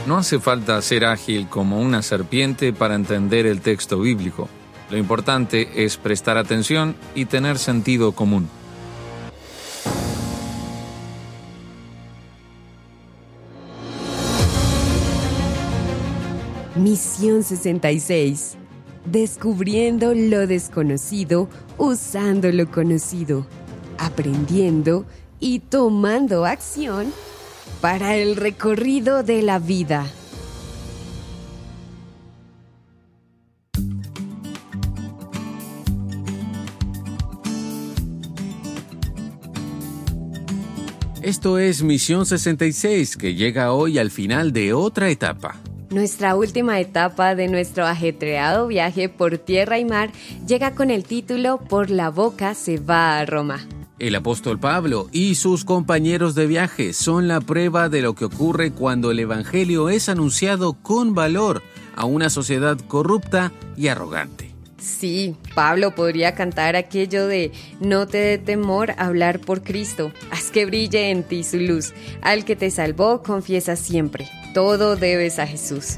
No hace falta ser ágil como una serpiente para entender el texto bíblico. Lo importante es prestar atención y tener sentido común. Misión 66. Descubriendo lo desconocido, usando lo conocido, aprendiendo y tomando acción para el recorrido de la vida. Esto es Misión 66, que llega hoy al final de otra etapa. Nuestra última etapa de nuestro ajetreado viaje por tierra y mar llega con el título Por la boca se va a Roma. El apóstol Pablo y sus compañeros de viaje son la prueba de lo que ocurre cuando el evangelio es anunciado con valor a una sociedad corrupta y arrogante. Sí, Pablo podría cantar aquello de no te dé temor hablar por Cristo, haz que brille en ti su luz, al que te salvó confiesa siempre, todo debes a Jesús.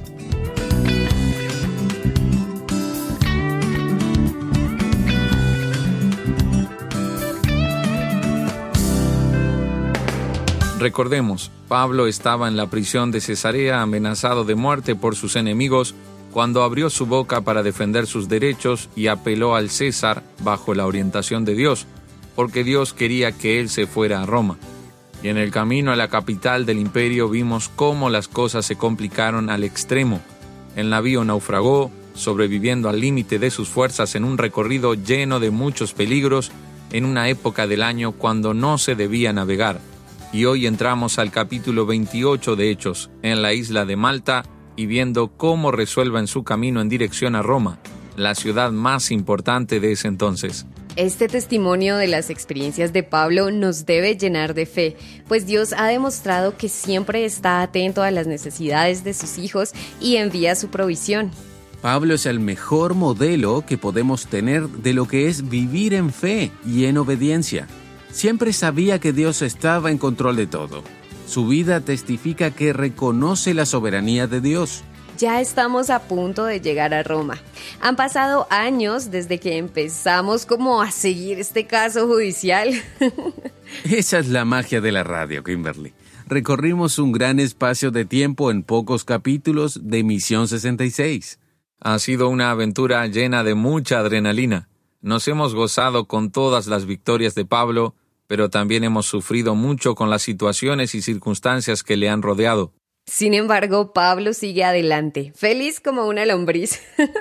Recordemos, Pablo estaba en la prisión de Cesarea amenazado de muerte por sus enemigos cuando abrió su boca para defender sus derechos y apeló al César bajo la orientación de Dios, porque Dios quería que él se fuera a Roma. Y en el camino a la capital del imperio vimos cómo las cosas se complicaron al extremo. El navío naufragó, sobreviviendo al límite de sus fuerzas en un recorrido lleno de muchos peligros en una época del año cuando no se debía navegar. Y hoy entramos al capítulo 28 de Hechos, en la isla de Malta, y viendo cómo resuelven su camino en dirección a Roma, la ciudad más importante de ese entonces. Este testimonio de las experiencias de Pablo nos debe llenar de fe, pues Dios ha demostrado que siempre está atento a las necesidades de sus hijos y envía su provisión. Pablo es el mejor modelo que podemos tener de lo que es vivir en fe y en obediencia. Siempre sabía que Dios estaba en control de todo. Su vida testifica que reconoce la soberanía de Dios. Ya estamos a punto de llegar a Roma. Han pasado años desde que empezamos como a seguir este caso judicial. Esa es la magia de la radio, Kimberly. Recorrimos un gran espacio de tiempo en pocos capítulos de Misión 66. Ha sido una aventura llena de mucha adrenalina. Nos hemos gozado con todas las victorias de Pablo, pero también hemos sufrido mucho con las situaciones y circunstancias que le han rodeado. Sin embargo, Pablo sigue adelante, feliz como una lombriz.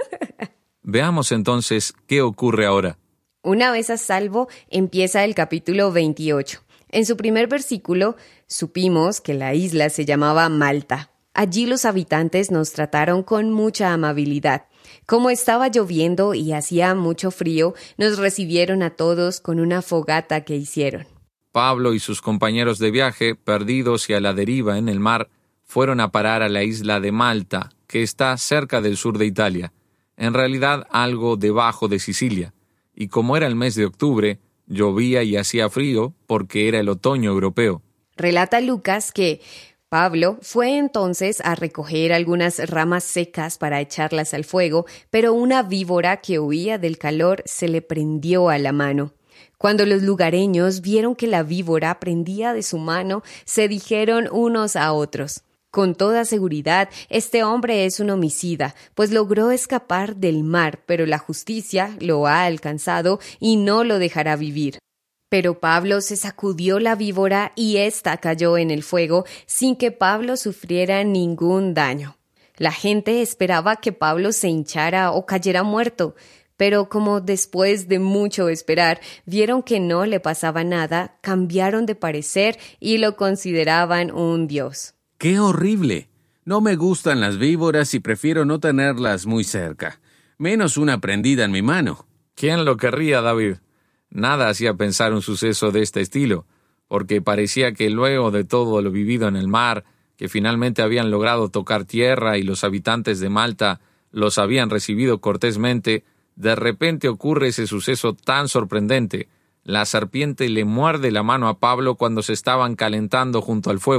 Veamos entonces qué ocurre ahora. Una vez a salvo, empieza el capítulo 28. En su primer versículo, supimos que la isla se llamaba Malta. Allí los habitantes nos trataron con mucha amabilidad. Como estaba lloviendo y hacía mucho frío, nos recibieron a todos con una fogata que hicieron. Pablo y sus compañeros de viaje, perdidos y a la deriva en el mar, fueron a parar a la isla de Malta, que está cerca del sur de Italia, en realidad algo debajo de Sicilia. Y como era el mes de octubre, llovía y hacía frío porque era el otoño europeo. Relata Lucas que Pablo fue entonces a recoger algunas ramas secas para echarlas al fuego, pero una víbora que huía del calor se le prendió a la mano. Cuando los lugareños vieron que la víbora prendía de su mano, se dijeron unos a otros: con toda seguridad, este hombre es un homicida, pues logró escapar del mar, pero la justicia lo ha alcanzado y no lo dejará vivir. Pero Pablo se sacudió la víbora y ésta cayó en el fuego sin que Pablo sufriera ningún daño. La gente esperaba que Pablo se hinchara o cayera muerto, pero como después de mucho esperar vieron que no le pasaba nada, cambiaron de parecer y lo consideraban un dios. ¡Qué horrible! No me gustan las víboras y prefiero no tenerlas muy cerca, menos una prendida en mi mano. ¿Quién lo querría, David? Nada hacía pensar un suceso de este estilo, porque parecía que luego de todo lo vivido en el mar, que finalmente habían logrado tocar tierra y los habitantes de Malta los habían recibido cortésmente, de repente ocurre ese suceso tan sorprendente. La serpiente le muerde la mano a Pablo cuando se estaban calentando junto al fuego.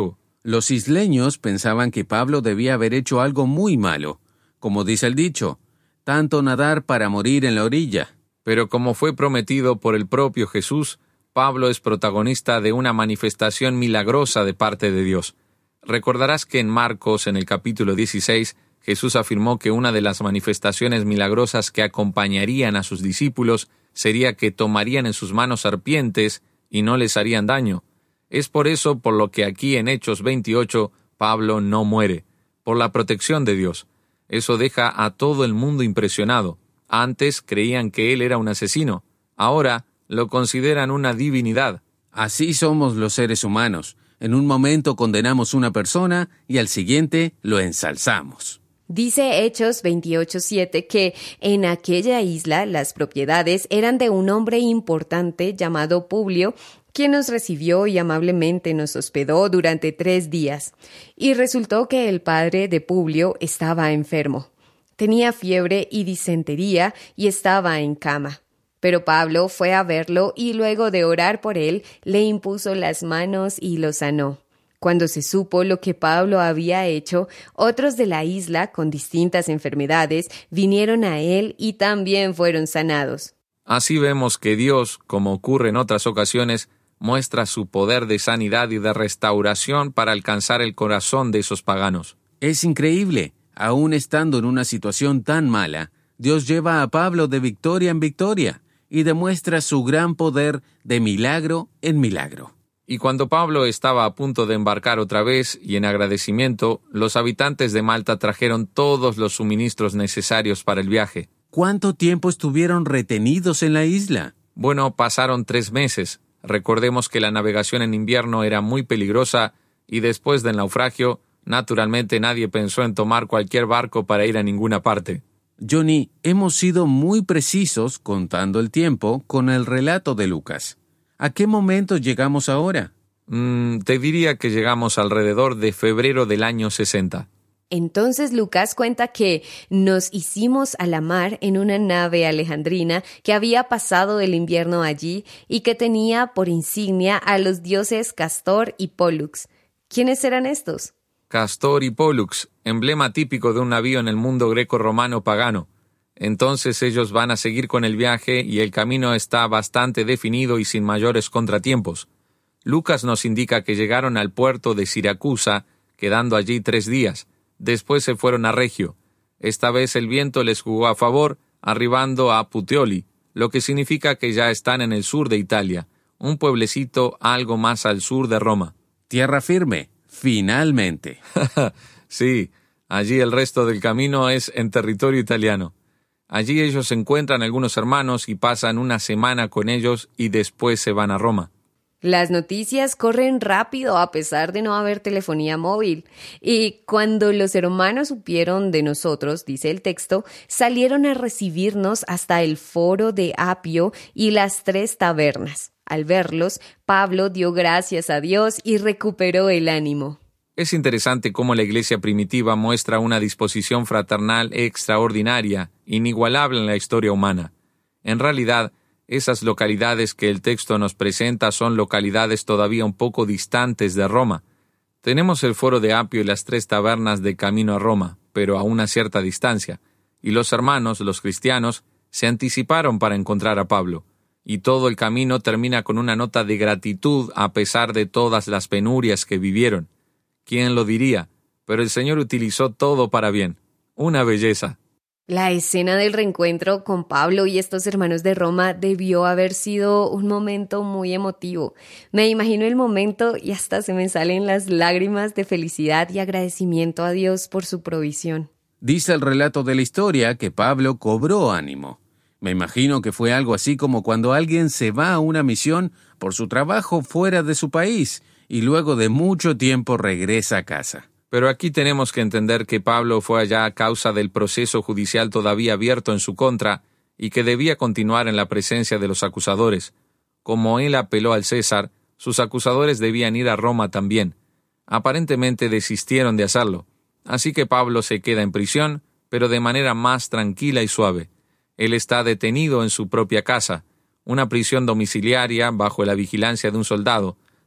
Los isleños pensaban que Pablo debía haber hecho algo muy malo. Como dice el dicho, tanto nadar para morir en la orilla. Pero como fue prometido por el propio Jesús, Pablo es protagonista de una manifestación milagrosa de parte de Dios. Recordarás que en Marcos, en el capítulo 16, Jesús afirmó que una de las manifestaciones milagrosas que acompañarían a sus discípulos sería que tomarían en sus manos serpientes y no les harían daño. Es por eso por lo que aquí en Hechos 28, Pablo no muere, por la protección de Dios. Eso deja a todo el mundo impresionado. Antes creían que él era un asesino, ahora lo consideran una divinidad. Así somos los seres humanos. En un momento condenamos una persona y al siguiente lo ensalzamos. Dice Hechos 28:7 que en aquella isla las propiedades eran de un hombre importante llamado Publio, quien nos recibió y amablemente nos hospedó durante 3 días. Y resultó que el padre de Publio estaba enfermo. Tenía fiebre y disentería y estaba en cama. Pero Pablo fue a verlo y luego de orar por él, le impuso las manos y lo sanó. Cuando se supo lo que Pablo había hecho, otros de la isla con distintas enfermedades vinieron a él y también fueron sanados. Así vemos que Dios, como ocurre en otras ocasiones, muestra su poder de sanidad y de restauración para alcanzar el corazón de esos paganos. Es increíble. Aún estando en una situación tan mala, Dios lleva a Pablo de victoria en victoria y demuestra su gran poder de milagro en milagro. Y cuando Pablo estaba a punto de embarcar otra vez y en agradecimiento, los habitantes de Malta trajeron todos los suministros necesarios para el viaje. ¿Cuánto tiempo estuvieron retenidos en la isla? Bueno, pasaron 3 meses. Recordemos que la navegación en invierno era muy peligrosa y después del naufragio, naturalmente nadie pensó en tomar cualquier barco para ir a ninguna parte. Johnny, hemos sido muy precisos contando el tiempo con el relato de Lucas. ¿A qué momento llegamos ahora? Te diría que llegamos alrededor de febrero del año 60. Entonces Lucas cuenta que nos hicimos a la mar en una nave alejandrina que había pasado el invierno allí y que tenía por insignia a los dioses Castor y Pólux. ¿Quiénes eran estos? Castor y Pólux, emblema típico de un navío en el mundo greco-romano pagano. Entonces ellos van a seguir con el viaje y el camino está bastante definido y sin mayores contratiempos. Lucas nos indica que llegaron al puerto de Siracusa, quedando allí 3 días. Después se fueron a Regio. Esta vez el viento les jugó a favor, arribando a Puteoli, lo que significa que ya están en el sur de Italia, un pueblecito algo más al sur de Roma. Tierra firme, finalmente. Sí, allí el resto del camino es en territorio italiano. Allí ellos encuentran algunos hermanos y pasan una semana con ellos y después se van a Roma. Las noticias corren rápido a pesar de no haber telefonía móvil. Y cuando los hermanos supieron de nosotros, dice el texto, salieron a recibirnos hasta el foro de Apio y las 3 tabernas. Al verlos, Pablo dio gracias a Dios y recuperó el ánimo. Es interesante cómo la iglesia primitiva muestra una disposición fraternal extraordinaria, inigualable en la historia humana. En realidad, esas localidades que el texto nos presenta son localidades todavía un poco distantes de Roma. Tenemos el foro de Apio y las 3 tabernas de camino a Roma, pero a una cierta distancia, y los hermanos, los cristianos, se anticiparon para encontrar a Pablo, y todo el camino termina con una nota de gratitud a pesar de todas las penurias que vivieron. ¿Quién lo diría? Pero el Señor utilizó todo para bien. Una belleza. La escena del reencuentro con Pablo y estos hermanos de Roma debió haber sido un momento muy emotivo. Me imagino el momento y hasta se me salen las lágrimas de felicidad y agradecimiento a Dios por su provisión. Dice el relato de la historia que Pablo cobró ánimo. Me imagino que fue algo así como cuando alguien se va a una misión por su trabajo fuera de su país y luego de mucho tiempo regresa a casa. Pero aquí tenemos que entender que Pablo fue allá a causa del proceso judicial todavía abierto en su contra y que debía continuar en la presencia de los acusadores. Como él apeló al César, sus acusadores debían ir a Roma también. Aparentemente desistieron de hacerlo. Así que Pablo se queda en prisión, pero de manera más tranquila y suave. Él está detenido en su propia casa, una prisión domiciliaria bajo la vigilancia de un soldado.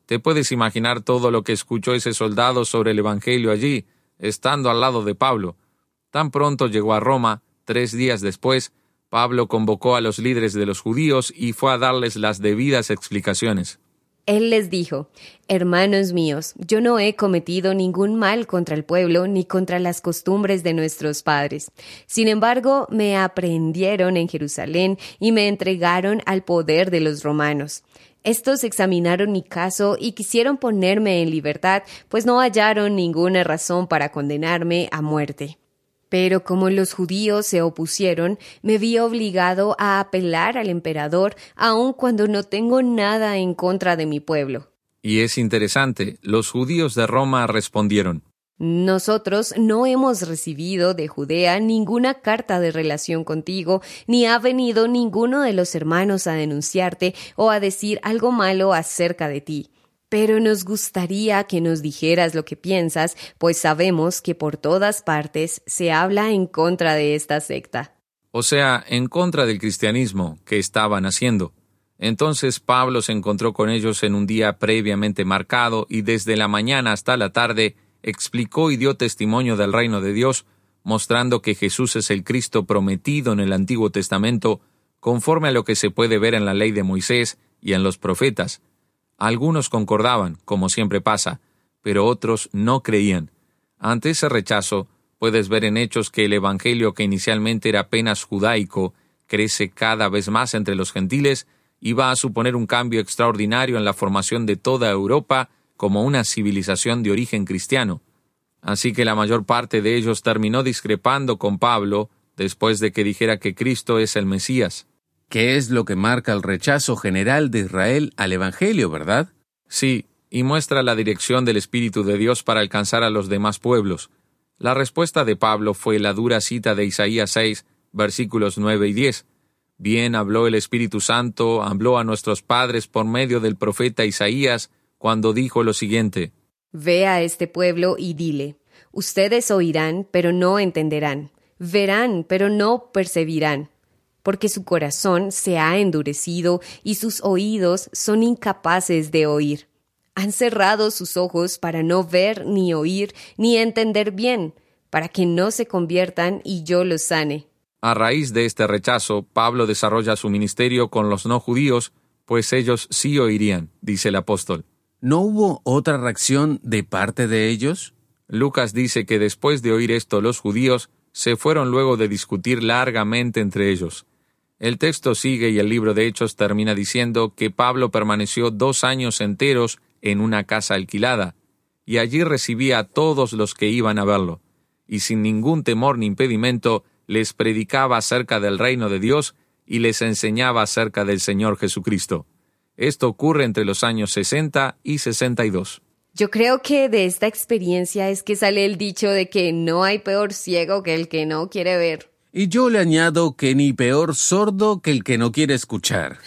Te puedes imaginar todo lo que escuchó ese soldado sobre el Evangelio allí, estando al lado de Pablo. Tan pronto llegó a Roma, 3 días después, Pablo convocó a los líderes de los judíos y fue a darles las debidas explicaciones. Él les dijo: «Hermanos míos, yo no he cometido ningún mal contra el pueblo ni contra las costumbres de nuestros padres. Sin embargo, me aprehendieron en Jerusalén y me entregaron al poder de los romanos. Estos examinaron mi caso y quisieron ponerme en libertad, pues no hallaron ninguna razón para condenarme a muerte. Pero como los judíos se opusieron, me vi obligado a apelar al emperador, aun cuando no tengo nada en contra de mi pueblo». Y es interesante, los judíos de Roma respondieron: «Nosotros no hemos recibido de Judea ninguna carta de relación contigo, ni ha venido ninguno de los hermanos a denunciarte o a decir algo malo acerca de ti. Pero nos gustaría que nos dijeras lo que piensas, pues sabemos que por todas partes se habla en contra de esta secta». O sea, en contra del cristianismo que estaban haciendo. Entonces Pablo se encontró con ellos en un día previamente marcado y desde la mañana hasta la tarde explicó y dio testimonio del reino de Dios, mostrando que Jesús es el Cristo prometido en el Antiguo Testamento, conforme a lo que se puede ver en la ley de Moisés y en los profetas. Algunos concordaban, como siempre pasa, pero otros no creían. Ante ese rechazo, puedes ver en Hechos que el evangelio, que inicialmente era apenas judaico, crece cada vez más entre los gentiles y va a suponer un cambio extraordinario en la formación de toda Europa como una civilización de origen cristiano. Así que la mayor parte de ellos terminó discrepando con Pablo después de que dijera que Cristo es el Mesías. ¿Qué es lo que marca el rechazo general de Israel al Evangelio, verdad? Sí, y muestra la dirección del Espíritu de Dios para alcanzar a los demás pueblos. La respuesta de Pablo fue la dura cita de Isaías 6, versículos 9 y 10. Bien habló el Espíritu Santo, habló a nuestros padres por medio del profeta Isaías, cuando dijo lo siguiente: «Ve a este pueblo y dile: ustedes oirán, pero no entenderán, verán, pero no percibirán, porque su corazón se ha endurecido y sus oídos son incapaces de oír. Han cerrado sus ojos para no ver, ni oír, ni entender bien, para que no se conviertan y yo los sane». A raíz de este rechazo, Pablo desarrolla su ministerio con los no judíos, pues ellos sí oirían, dice el apóstol. ¿No hubo otra reacción de parte de ellos? Lucas dice que después de oír esto los judíos se fueron luego de discutir largamente entre ellos. El texto sigue y el libro de Hechos termina diciendo que Pablo permaneció 2 años enteros en una casa alquilada, y allí recibía a todos los que iban a verlo, y sin ningún temor ni impedimento les predicaba acerca del reino de Dios y les enseñaba acerca del Señor Jesucristo. Esto ocurre entre los años 60 y 62. Yo creo que de esta experiencia es que sale el dicho de que no hay peor ciego que el que no quiere ver. Y yo le añado que ni peor sordo que el que no quiere escuchar.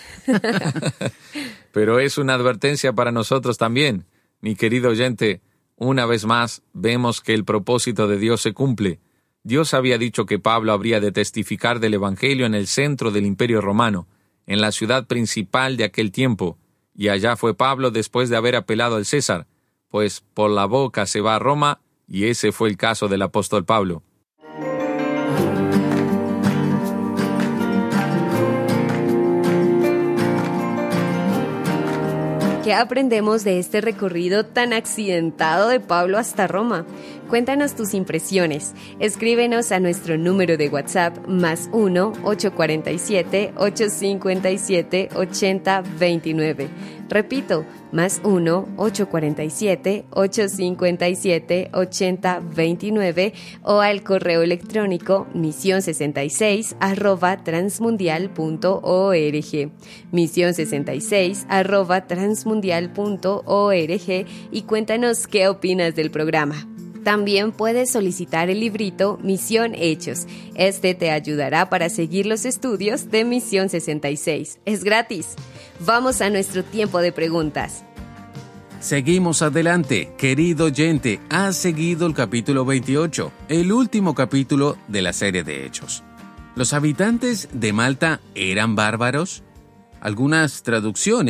Pero es una advertencia para nosotros también. Mi querido oyente, una vez más vemos que el propósito de Dios se cumple. Dios había dicho que Pablo habría de testificar del Evangelio en el centro del Imperio Romano, en la ciudad principal de aquel tiempo, y allá fue Pablo después de haber apelado al César, pues por la boca se va a Roma, y ese fue el caso del apóstol Pablo. ¿Qué aprendemos de este recorrido tan accidentado de Pablo hasta Roma? Cuéntanos tus impresiones. Escríbenos a nuestro número de WhatsApp +1 847 857 8029. Repito, +1 847 857 8029 o al correo electrónico mision66@transmundial.org. mision66@transmundial.org y cuéntanos qué opinas del programa. También puedes solicitar el librito Misión Hechos. Este te ayudará para seguir los estudios de Misión 66. Es gratis. Vamos a nuestro tiempo de preguntas. Seguimos adelante. Querido oyente, has seguido el capítulo 28, el último capítulo de la serie de Hechos. ¿Los habitantes de Malta eran bárbaros? Algunas traducciones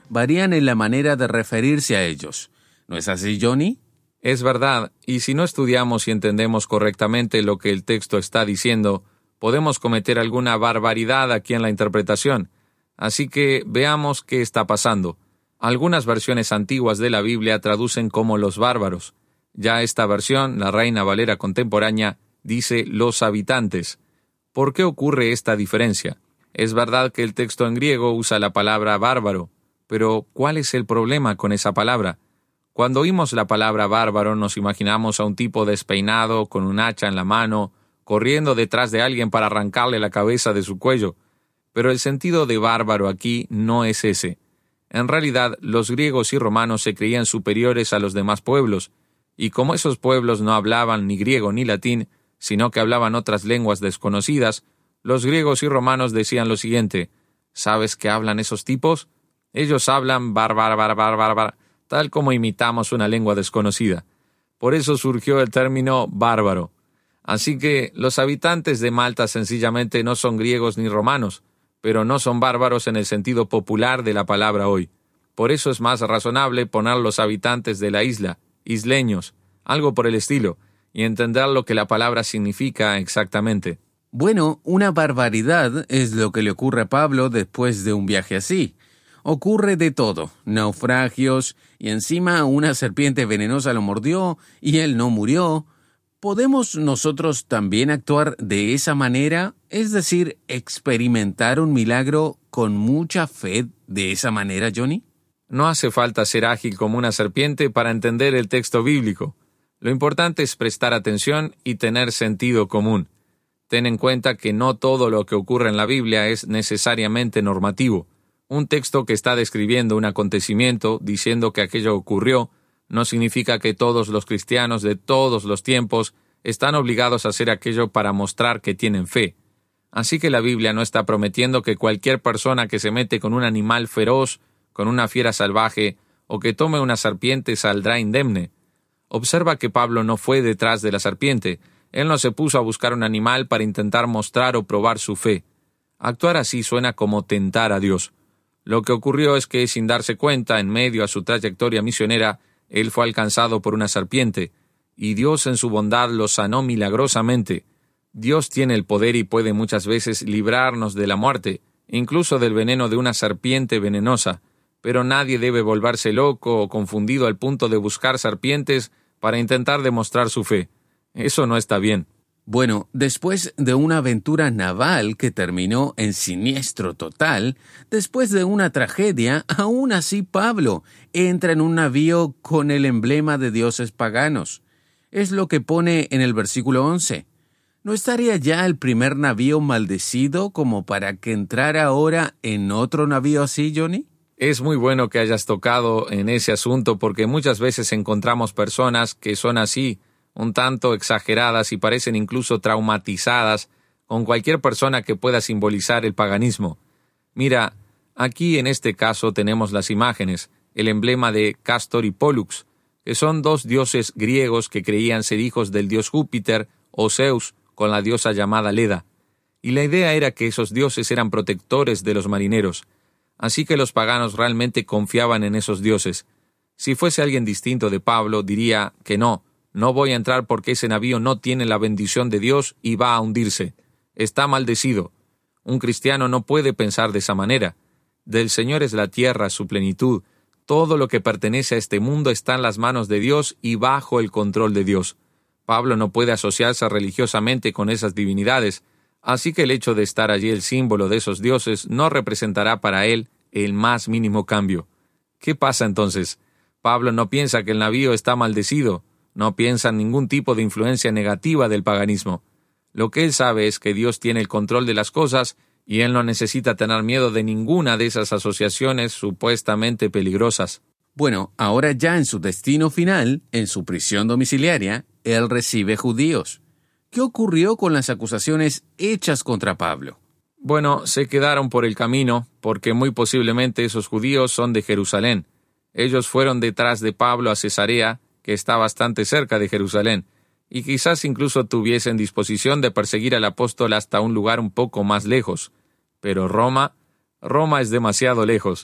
varían en la manera de referirse a ellos. ¿No es así, Johnny? Es verdad, y si no estudiamos y entendemos correctamente lo que el texto está diciendo, podemos cometer alguna barbaridad aquí en la interpretación. Así que veamos qué está pasando. Algunas versiones antiguas de la Biblia traducen como los bárbaros. Ya esta versión, la Reina Valera contemporánea, dice los habitantes. ¿Por qué ocurre esta diferencia? Es verdad que el texto en griego usa la palabra bárbaro, pero ¿cuál es el problema con esa palabra? Cuando oímos la palabra bárbaro nos imaginamos a un tipo despeinado, con un hacha en la mano, corriendo detrás de alguien para arrancarle la cabeza de su cuello. Pero el sentido de bárbaro aquí no es ese. En realidad, los griegos y romanos se creían superiores a los demás pueblos, y como esos pueblos no hablaban ni griego ni latín, sino que hablaban otras lenguas desconocidas, los griegos y romanos decían lo siguiente: ¿sabes qué hablan esos tipos? Ellos hablan bárbaro, tal como imitamos una lengua desconocida. Por eso surgió el término bárbaro. Así que los habitantes de Malta sencillamente no son griegos ni romanos, pero no son bárbaros en el sentido popular de la palabra hoy. Por eso es más razonable poner los habitantes de la isla, isleños, algo por el estilo, y entender lo que la palabra significa exactamente. Bueno, una barbaridad es lo que le ocurre a Pablo después de un viaje así. Ocurre de todo, naufragios, y encima una serpiente venenosa lo mordió y él no murió. ¿Podemos nosotros también actuar de esa manera? Es decir, experimentar un milagro con mucha fe de esa manera, Johnny. No hace falta ser ágil como una serpiente para entender el texto bíblico. Lo importante es prestar atención y tener sentido común. Ten en cuenta que no todo lo que ocurre en la Biblia es necesariamente normativo. Un texto que está describiendo un acontecimiento, diciendo que aquello ocurrió, no significa que todos los cristianos de todos los tiempos están obligados a hacer aquello para mostrar que tienen fe. Así que la Biblia no está prometiendo que cualquier persona que se mete con un animal feroz, con una fiera salvaje, o que tome una serpiente saldrá indemne. Observa que Pablo no fue detrás de la serpiente. Él no se puso a buscar un animal para intentar mostrar o probar su fe. Actuar así suena como tentar a Dios. Lo que ocurrió es que, sin darse cuenta, en medio a su trayectoria misionera, él fue alcanzado por una serpiente, y Dios en su bondad lo sanó milagrosamente. Dios tiene el poder y puede muchas veces librarnos de la muerte, incluso del veneno de una serpiente venenosa, pero nadie debe volverse loco o confundido al punto de buscar serpientes para intentar demostrar su fe. Eso no está bien. Bueno, después de una aventura naval que terminó en siniestro total, después de una tragedia, aún así Pablo entra en un navío con el emblema de dioses paganos. Es lo que pone en el versículo 11. ¿No estaría ya el primer navío maldecido como para que entrara ahora en otro navío así, Johnny? Es muy bueno que hayas tocado en ese asunto porque muchas veces encontramos personas que son así, un tanto exageradas y parecen incluso traumatizadas con cualquier persona que pueda simbolizar el paganismo. Mira, aquí en este caso tenemos las imágenes, el emblema de Castor y Pólux, que son dos dioses griegos que creían ser hijos del dios Júpiter o Zeus con la diosa llamada Leda. Y la idea era que esos dioses eran protectores de los marineros. Así que los paganos realmente confiaban en esos dioses. Si fuese alguien distinto de Pablo, diría que no voy a entrar porque ese navío no tiene la bendición de Dios y va a hundirse. Está maldecido. Un cristiano no puede pensar de esa manera. Del Señor es la tierra, su plenitud. Todo lo que pertenece a este mundo está en las manos de Dios y bajo el control de Dios. Pablo no puede asociarse religiosamente con esas divinidades, así que el hecho de estar allí el símbolo de esos dioses no representará para él el más mínimo cambio. ¿Qué pasa entonces? Pablo no piensa que el navío está maldecido. No piensa en ningún tipo de influencia negativa del paganismo. Lo que él sabe es que Dios tiene el control de las cosas y él no necesita tener miedo de ninguna de esas asociaciones supuestamente peligrosas. Bueno, ahora ya en su destino final, en su prisión domiciliaria, él recibe judíos. ¿Qué ocurrió con las acusaciones hechas contra Pablo? Bueno, se quedaron por el camino porque muy posiblemente esos judíos son de Jerusalén. Ellos fueron detrás de Pablo a Cesarea, que está bastante cerca de Jerusalén, y quizás incluso tuviesen disposición de perseguir al apóstol hasta un lugar un poco más lejos. Pero Roma es demasiado lejos.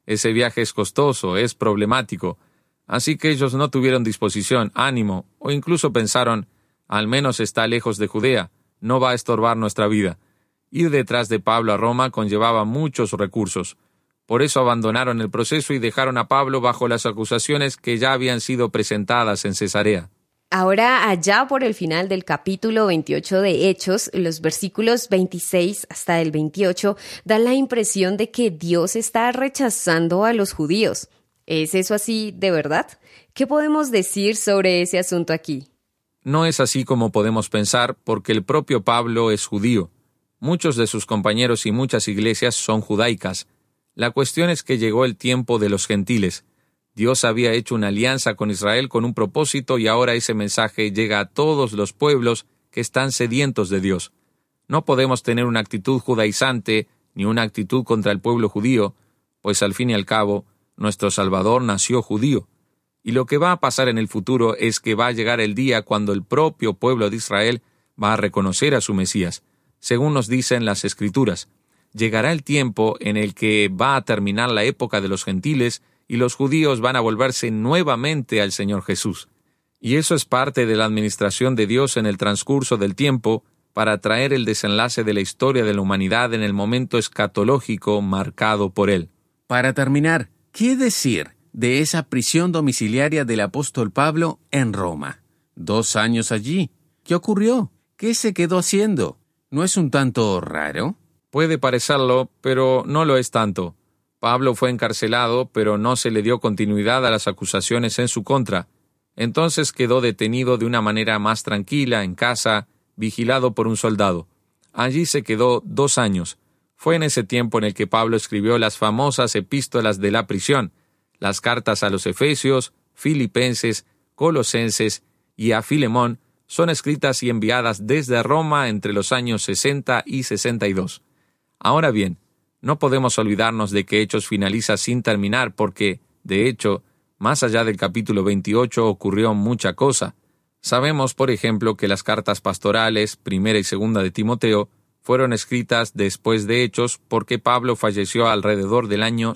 Ese viaje es costoso, es problemático. Así que ellos no tuvieron disposición, ánimo, o incluso pensaron, al menos está lejos de Judea, no va a estorbar nuestra vida. Ir detrás de Pablo a Roma conllevaba muchos recursos. Por eso abandonaron el proceso y dejaron a Pablo bajo las acusaciones que ya habían sido presentadas en Cesarea. Ahora, allá por el final del capítulo 28 de Hechos, los versículos 26 hasta el 28, dan la impresión de que Dios está rechazando a los judíos. ¿Es eso así de verdad? ¿Qué podemos decir sobre ese asunto aquí? No es así como podemos pensar, porque el propio Pablo es judío. Muchos de sus compañeros y muchas iglesias son judaicas. La cuestión es que llegó el tiempo de los gentiles. Dios había hecho una alianza con Israel con un propósito y ahora ese mensaje llega a todos los pueblos que están sedientos de Dios. No podemos tener una actitud judaizante ni una actitud contra el pueblo judío, pues al fin y al cabo, nuestro Salvador nació judío. Y lo que va a pasar en el futuro es que va a llegar el día cuando el propio pueblo de Israel va a reconocer a su Mesías. Según nos dicen las Escrituras, llegará el tiempo en el que va a terminar la época de los gentiles y los judíos van a volverse nuevamente al Señor Jesús. Y eso es parte de la administración de Dios en el transcurso del tiempo para traer el desenlace de la historia de la humanidad en el momento escatológico marcado por Él. Para terminar, ¿qué decir de esa prisión domiciliaria del apóstol Pablo en Roma? 2 años allí. ¿Qué ocurrió? ¿Qué se quedó haciendo? ¿No es un tanto raro? Puede parecerlo, pero no lo es tanto. Pablo fue encarcelado, pero no se le dio continuidad a las acusaciones en su contra. Entonces quedó detenido de una manera más tranquila, en casa, vigilado por un soldado. Allí se quedó 2 años. Fue en ese tiempo en el que Pablo escribió las famosas epístolas de la prisión, las cartas a los Efesios, Filipenses, Colosenses y a Filemón son escritas y enviadas desde Roma entre los años 60 y 62. Ahora bien, no podemos olvidarnos de que Hechos finaliza sin terminar porque, de hecho, más allá del capítulo 28 ocurrió mucha cosa. Sabemos, por ejemplo, que las cartas pastorales, primera y segunda de Timoteo, fueron escritas después de Hechos porque Pablo falleció alrededor del año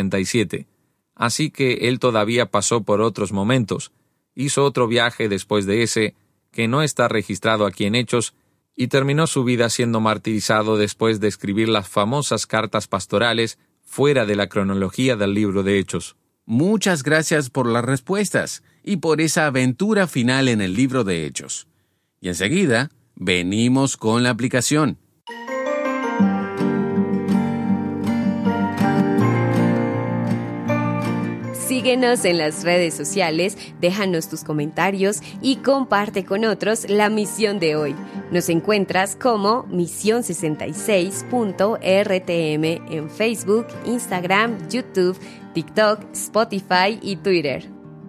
67. Así que él todavía pasó por otros momentos. Hizo otro viaje después de ese, que no está registrado aquí en Hechos, y terminó su vida siendo martirizado después de escribir las famosas cartas pastorales fuera de la cronología del libro de Hechos. Muchas gracias por las respuestas y por esa aventura final en el libro de Hechos. Y enseguida, venimos con la aplicación. Síguenos en las redes sociales, déjanos tus comentarios y comparte con otros la misión de hoy. Nos encuentras como Misión66.rtm en Facebook, Instagram, YouTube, TikTok, Spotify y Twitter.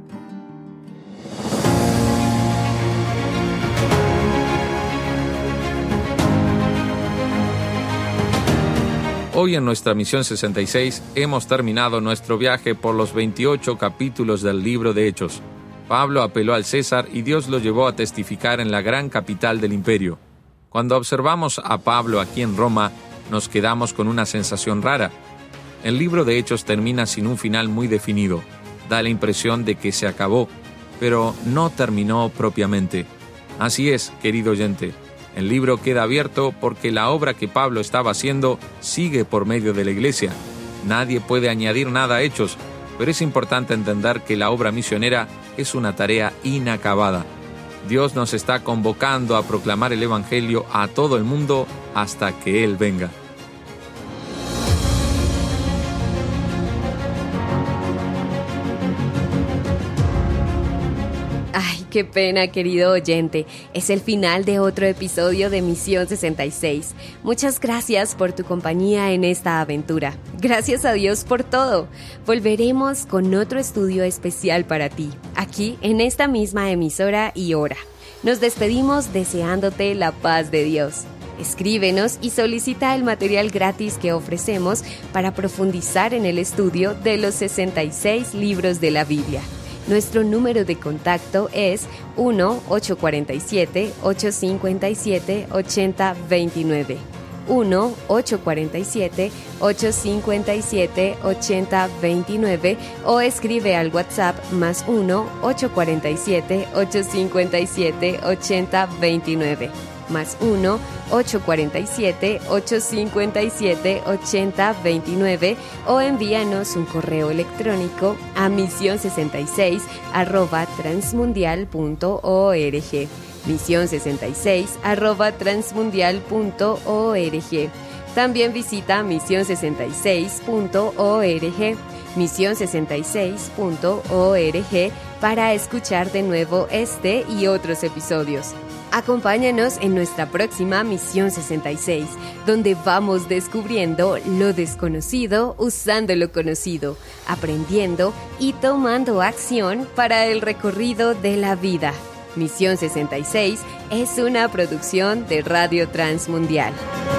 Hoy en nuestra Misión 66 hemos terminado nuestro viaje por los 28 capítulos del libro de Hechos. Pablo apeló al César y Dios lo llevó a testificar en la gran capital del imperio. Cuando observamos a Pablo aquí en Roma, nos quedamos con una sensación rara. El libro de Hechos termina sin un final muy definido. Da la impresión de que se acabó, pero no terminó propiamente. Así es, querido oyente. El libro queda abierto porque la obra que Pablo estaba haciendo sigue por medio de la iglesia. Nadie puede añadir nada a Hechos, pero es importante entender que la obra misionera es una tarea inacabada. Dios nos está convocando a proclamar el Evangelio a todo el mundo hasta que Él venga. Qué pena, querido oyente. Es el final de otro episodio de Misión 66. Muchas gracias por tu compañía en esta aventura. Gracias a Dios por todo. Volveremos con otro estudio especial para ti, aquí en esta misma emisora y hora. Nos despedimos deseándote la paz de Dios. Escríbenos y solicita el material gratis que ofrecemos para profundizar en el estudio de los 66 libros de la Biblia. Nuestro número de contacto es 1-847-857-8029. 1-847-857-8029 o escribe al WhatsApp +1-847-857-8029. +1-847-857-8029 o envíanos un correo electrónico a misión66@transmundial.org. misión66@transmundial.org. También visita misión66.org, misión66.org para escuchar de nuevo este y otros episodios. Acompáñanos en nuestra próxima Misión 66, donde vamos descubriendo lo desconocido usando lo conocido, aprendiendo y tomando acción para el recorrido de la vida. Misión 66 es una producción de Radio Transmundial.